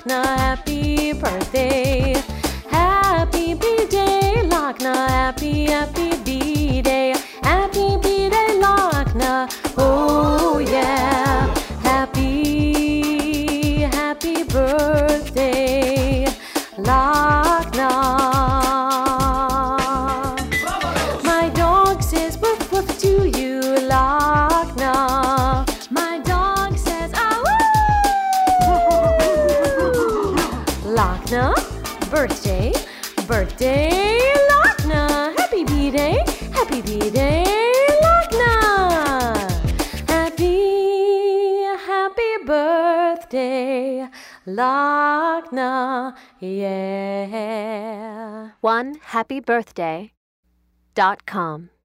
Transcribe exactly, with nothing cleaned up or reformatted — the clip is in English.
Lachna, happy birthday. Happy B-Day, Lachna, happy, happy B-Day. Happy B-Day, Lachna, oh yeah. Happy, happy birthday, Lachna. My dog says woof woof to you, Lachna. My dog says ah woo. Lachna, birthday, birthday, Lachna. Happy B-Day, happy B-Day, Lachna. Happy, happy birthday, Lachna, yeah. one happy birthday dot com